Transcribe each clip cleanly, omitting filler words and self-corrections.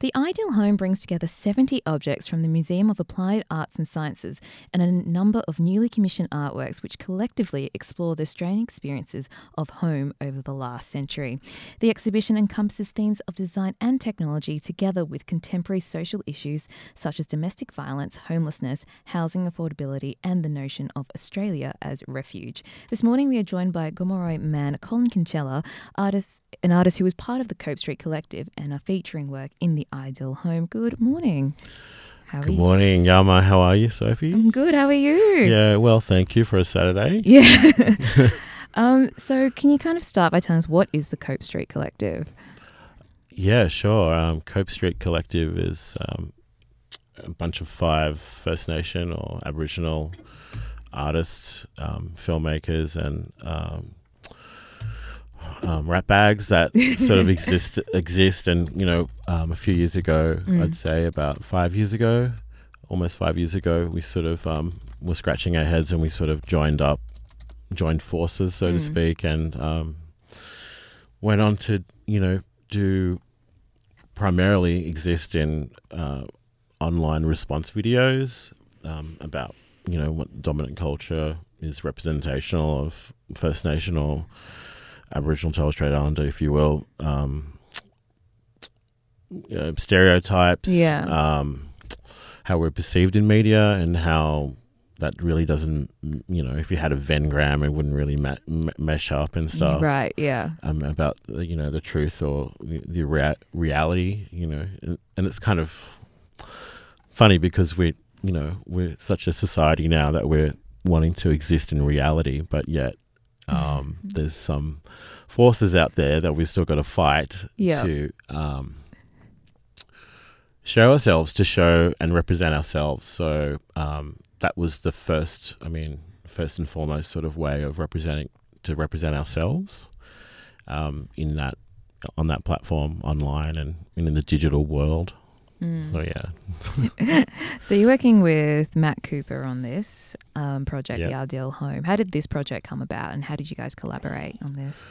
The Ideal Home brings together 70 objects from the Museum of Applied Arts and Sciences and a number of newly commissioned artworks which collectively explore the Australian experiences of home over the last century. The exhibition encompasses themes of design and technology together with contemporary social issues such as domestic violence, homelessness, housing affordability and the notion of Australia as refuge. This morning we are joined by Gomeroi man Colin Kinsella, an artist who is part of the Cope Street Collective and are featuring work in the Ideal Home. Good morning. Good morning, Yama. How are you, Sophie? I'm good. How are you? Yeah, well, thank you for a Saturday. Yeah. So can you kind of start by telling us what is the Cope Street Collective? Yeah, sure. Cope Street Collective is a bunch of 5 First Nation or Aboriginal artists, filmmakers and rat bags that sort of exist and, you know, a few years ago, I'd say about 5 years ago, almost 5 years ago, we sort of were scratching our heads and we sort of joined forces, so to speak, and went on to, you know, primarily exist in online response videos about, you know, what dominant culture is representational of First Nation or Aboriginal Torres Strait Islander, if you will, stereotypes, how we're perceived in media, and how that really doesn't, you know, if you had a Venn-gram, it wouldn't really mesh up and stuff. Right, yeah. About, you know, the truth or the reality, you know, and it's kind of funny because we're such a society now that we're wanting to exist in reality, but yet there's some forces out there that we've still got to fight to show ourselves, to show and represent ourselves. So that was the first and foremost sort of way of represent ourselves on that platform online and in the digital world. So yeah. So you're working with Matt Cooper on this project, Yep. The Ideal Home. How did this project come about and how did you guys collaborate on this?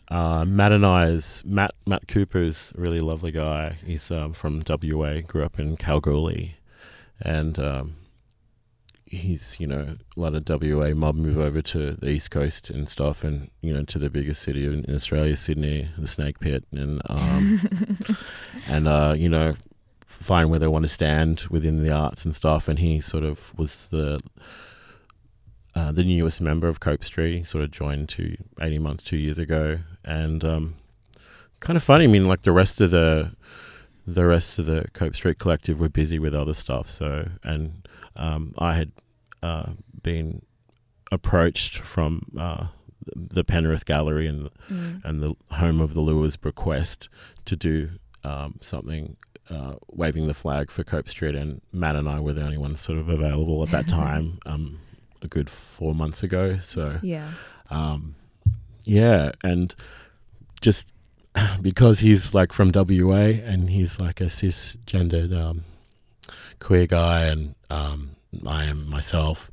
Matt Cooper's a really lovely guy. He's from WA, grew up in Kalgoorlie, and he's, you know, a lot of WA mob move over to the East Coast and stuff, and, you know, to the biggest city in Australia, Sydney, the Snake Pit, and and you know, find where they want to stand within the arts and stuff. And he sort of was the newest member of Cope Street. He sort of joined 18 months, 2 years ago, and kind of funny. I mean, like the rest of the Cope Street Collective were busy with other stuff. So, and I had been approached from the Penrith Gallery and the home of the Lures Bequest to do something. Waving the flag for Cope Street, and Matt and I were the only ones sort of available at that time, a good 4 months ago. So and just because he's like from WA and he's like a cisgendered queer guy, and I am myself,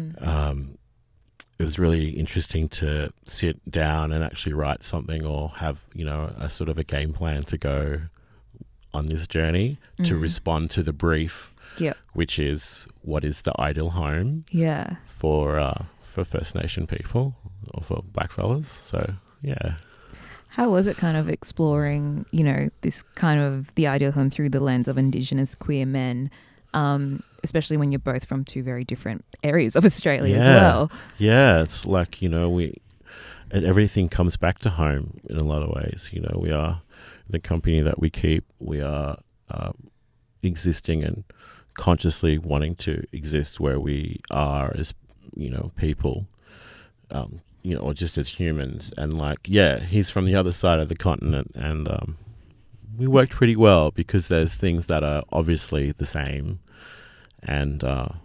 it was really interesting to sit down and actually write something or have, you know, a sort of a game plan to go on this journey to respond to the brief, which is, what is the ideal home for First Nation people or for blackfellas. So how was it kind of exploring, you know, this kind of the ideal home through the lens of Indigenous queer men, especially when you're both from 2 very different areas of Australia as well? It's like, you know, everything comes back to home in a lot of ways. You know, we are the company that we keep. We are existing and consciously wanting to exist where we are as, you know, people, you know, or just as humans. And like, he's from the other side of the continent, and we worked pretty well because there's things that are obviously the same, and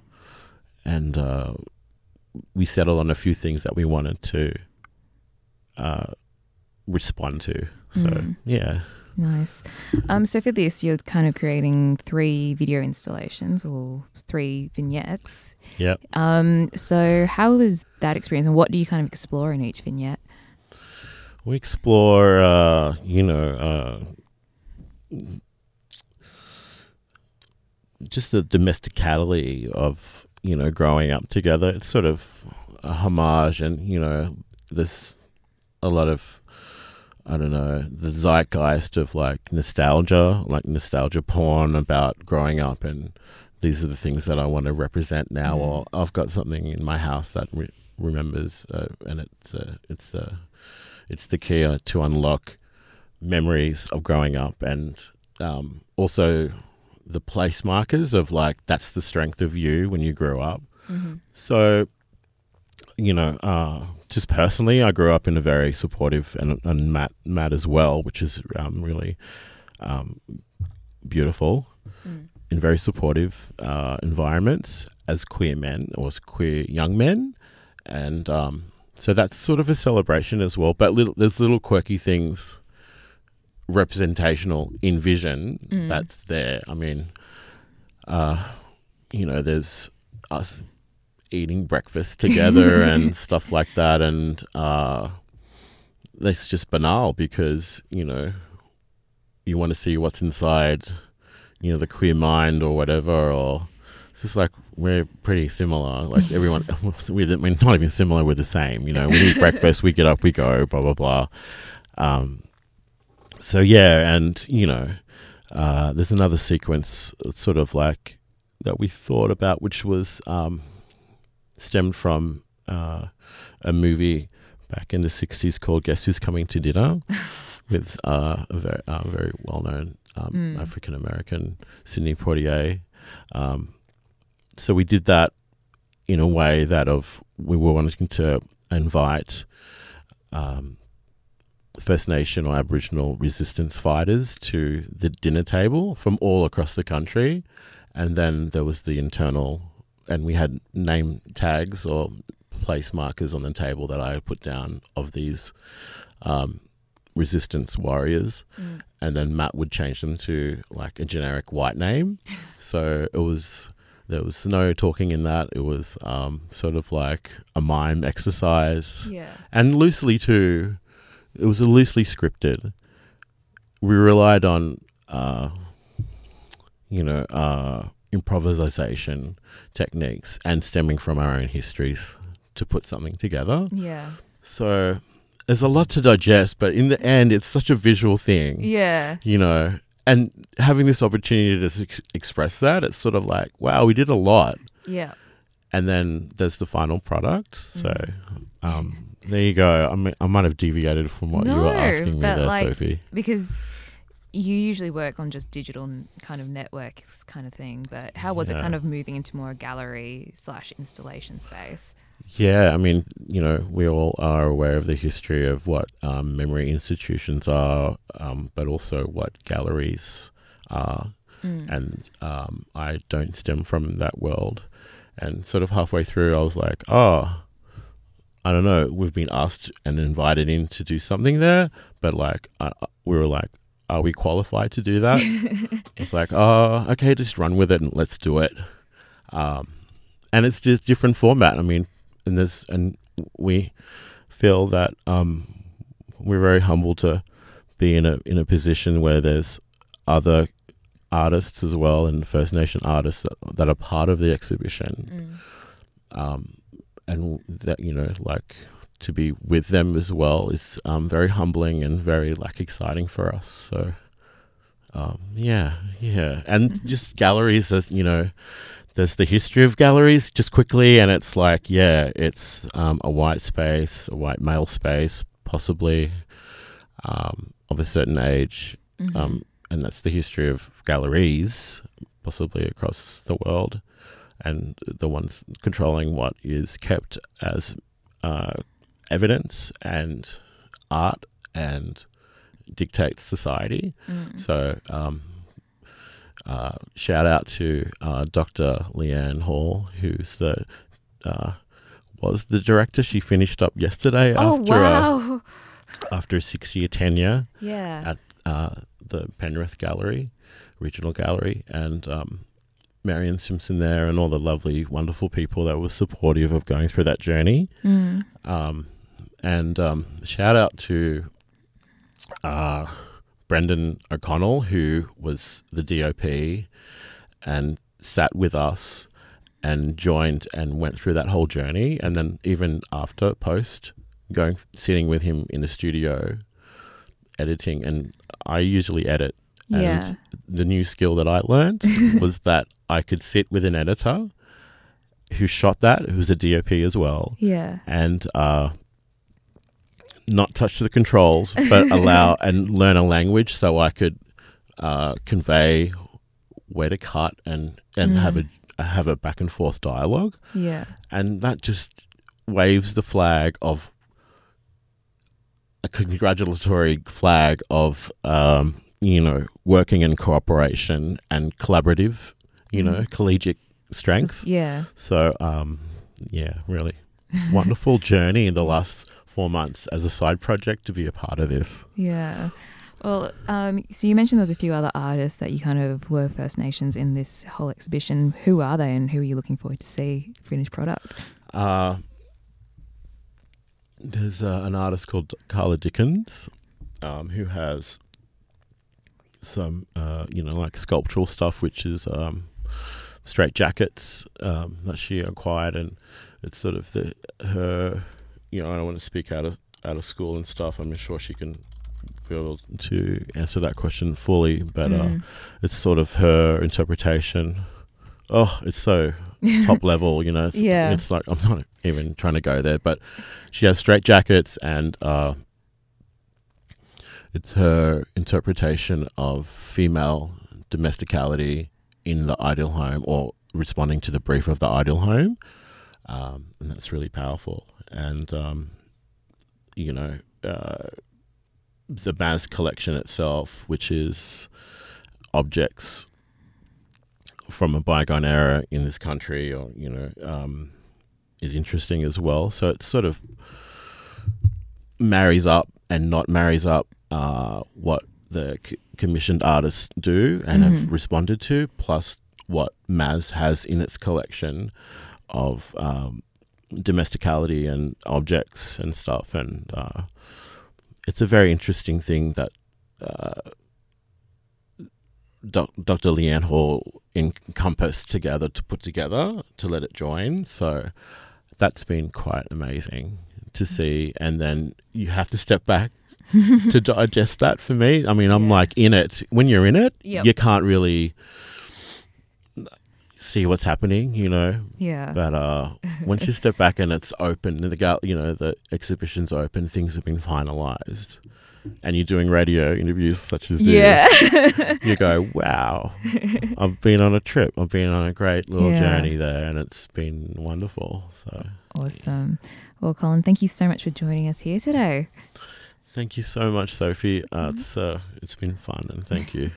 we settled on a few things that we wanted to respond to. So Nice. So for this, you're kind of creating 3 video installations or 3 vignettes. Yep. So how was that experience, and what do you kind of explore in each vignette? We explore, just the domesticality of, you know, growing up together. It's sort of a homage, and, you know, there's a lot of, I don't know, the zeitgeist of like nostalgia porn about growing up, and these are the things that I want to represent now. Or I've got something in my house that remembers, and it's the key to unlock memories of growing up, and also the place markers of like, that's the strength of you when you grew up. So, you know, just personally, I grew up in a very supportive, and Matt as well, which is really beautiful, in very supportive environments as queer men or as queer young men. And so that's sort of a celebration as well. But there's little quirky things, representational in vision, that's there. I mean, you know, there's us eating breakfast together and stuff like that, and that's just banal because, you know, you want to see what's inside, you know, the queer mind or whatever. Or it's just like, we're pretty similar, like everyone. We're not even similar, we're the same, you know. We eat breakfast, we get up, we go, blah blah blah. So yeah, and, you know, there's another sequence sort of like that we thought about, which was stemmed from a movie back in the 60s called Guess Who's Coming to Dinner, with a very well-known African-American, Sidney Poitier. So we did that in a way that we were wanting to invite First Nation or Aboriginal resistance fighters to the dinner table from all across the country. And then there was the internal, and we had name tags or place markers on the table that I put down of these resistance warriors. And then Matt would change them to like a generic white name. So there was no talking in that. It was sort of like a mime exercise. Yeah. And loosely too, it was loosely scripted. We relied on, improvisation techniques and stemming from our own histories to put something together. Yeah. So there's a lot to digest, but in the end, it's such a visual thing. Yeah. You know, and having this opportunity to express that, it's sort of like, wow, we did a lot. Yeah. And then there's the final product. So there you go. I might have deviated from what you were asking me there, Sophie. Because you usually work on just digital kind of networks kind of thing, but how was it kind of moving into more a gallery / installation space? Yeah, I mean, you know, we all are aware of the history of what memory institutions are, but also what galleries are. And I don't stem from that world. And sort of halfway through, I was like, oh, I don't know, we've been asked and invited in to do something there, but like, we were like, are we qualified to do that? It's like, oh, okay, just run with it and let's do it. And it's just different format. I mean, and we feel that we're very humbled to be in a position where there's other artists as well, and First Nation artists that are part of the exhibition. And that, you know, like, to be with them as well is very humbling and very like exciting for us. So yeah. And just galleries, as you know, there's the history of galleries just quickly, and it's like, yeah, it's a white space, a white male space, possibly of a certain age, and that's the history of galleries, possibly across the world, and the ones controlling what is kept as evidence and art and dictates society. So shout out to Dr. Leanne Hall, who's was the director. She finished up yesterday after a 6-year tenure at the Penrith Gallery, Regional Gallery, and Marion Simpson there, and all the lovely, wonderful people that were supportive of going through that journey. And shout out to Brendan O'Connell, who was the DOP and sat with us and joined and went through that whole journey. And then even after post, sitting with him in the studio, editing, and I usually edit. Yeah. And the new skill that I learned was that I could sit with an editor who shot that, who's a DOP as well. Yeah. And not touch the controls, but allow and learn a language so I could convey where to cut and have a back and forth dialogue. Yeah. And that just waves the flag of a congratulatory flag of working in cooperation and collaborative, collegiate strength. Yeah. So really wonderful journey in the last 4 months as a side project to be a part of this. Yeah. Well, so you mentioned there's a few other artists that you kind of were First Nations in this whole exhibition. Who are they, and who are you looking forward to see finished product? There's an artist called Carla Dickens, who has some, like sculptural stuff, which is straight jackets that she acquired, and it's sort of her. I don't want to speak out of school and stuff. I'm sure she can be able to answer that question fully, but it's sort of her interpretation. Oh, it's so top level, It's like, I'm not even trying to go there, but she has straight jackets, and it's her interpretation of female domesticality in the ideal home, or responding to the brief of the ideal home, and that's really powerful. And the Maz collection itself, which is objects from a bygone era in this country, or is interesting as well. So it sort of marries up and not marries up what the commissioned artists do and have responded to, plus what Maz has in its collection of domesticality and objects and stuff. And it's a very interesting thing that Dr. Leanne Hall encompassed together to put together to let it join. So that's been quite amazing to see. And then you have to step back to digest that. For me, I mean, I'm like in it. When you're in it, you can't really see what's happening, Yeah. But once you step back and it's open, the exhibition's open, things have been finalized, and you're doing radio interviews such as this, you go, wow, I've been on a trip. I've been on a great little journey there, and it's been wonderful. So awesome. Well, Colin, thank you so much for joining us here today. Thank you so much, Sophie. It's been fun, and thank you.